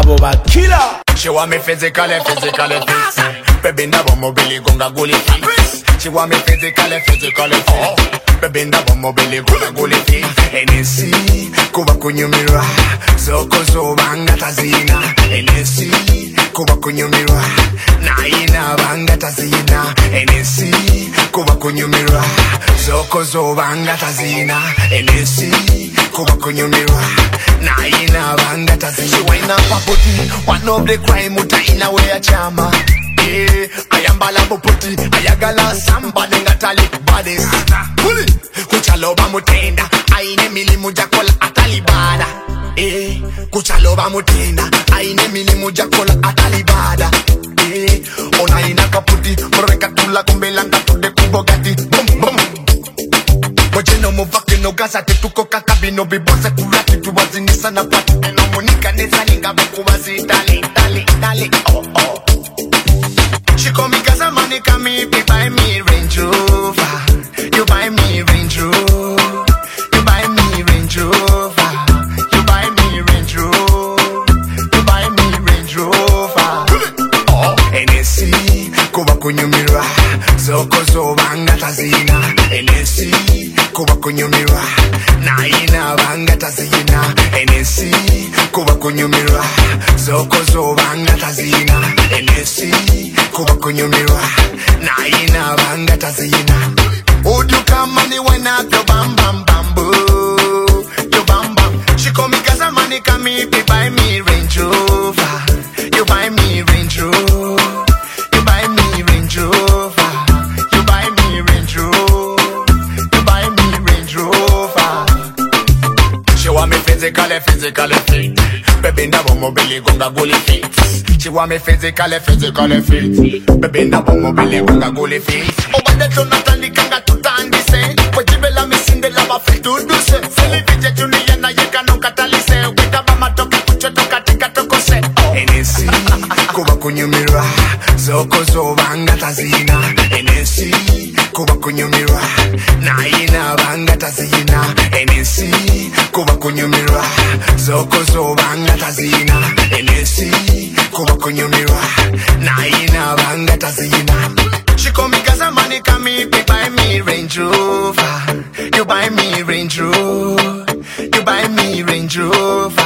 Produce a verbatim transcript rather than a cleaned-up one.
abo ba killer. She want me physically, physically fit. Baby ndabo mobili gonga guli fit. She want me physically, physically fit. Baby ndabo mobili gonga guli fit. N S C kuba kunyumirwa, zoko zobanga tazina. N S C kuba kunyumirwa, naina banga tazina. N S C kuba kunyumirwa, zoko zobanga tazina. N S C kuba kunyumirwa, naina banga tazina. She wind up a booty, one of the crime muta ina we a chama. Eh, ayambala buputi, ayagala samba nengatali bodies. Puli, kuchaloba mutenda, aine mili mujakola atalibada. Eh, kuchaloba mutenda, aine mili mujakola atalibada. Eh, ona ina kaputi, moreka tula kumbelanga tude kubogati. Boom boom. Mojeno muvake no gaza te tuko kakabino bibose kurati tuwazinisa na pati. Eno monika neza linga bekuwazi dali dali dali oh oh. She call me Gaza money, come me, be buy me Range Rover. You buy me Range Rover. You buy me Range Rover. You buy me Range Rover. You buy me Range Rover. Oh, N S C kuba kunyumirwa, zoko zobanga tazina. N S C kuba kunyumirwa, naina banga tazina. N S C kuba kunyumirwa, zoko zobanga tazina. N S C kuba kunyumirwa, naina banga tazina. Would you come money when I go bam bam bam boo? You bam bam. She call me Gaza money, come me, be buy me Range Rover. You buy me Range Rover. You buy me Range Rover. You buy me Range Rover. You buy me Range Rover. She want me physically, physically fit. Baby ndabo mobili gonga guli fit. She want me physically, physically fit. Baby ndabo mobili gonga guli fit. Oba de Jonathan kanga tutangise. Pojibela misinde lava fitu duse. Sili vije juniya na yeka no katalise. Weka mama toka kuchoto katika tokose. N S C kuba kunyumirwa, zoko zobanga tazina. N S C kuba kunyumirwa, naina banga tazina. N S C kuba kunyumirwa, zoko zobanga tazina. N S C kuba kunyumirwa, naina banga tazina. She call me Gaza money, come me, be buy me Range Rover. You buy me Range Rover.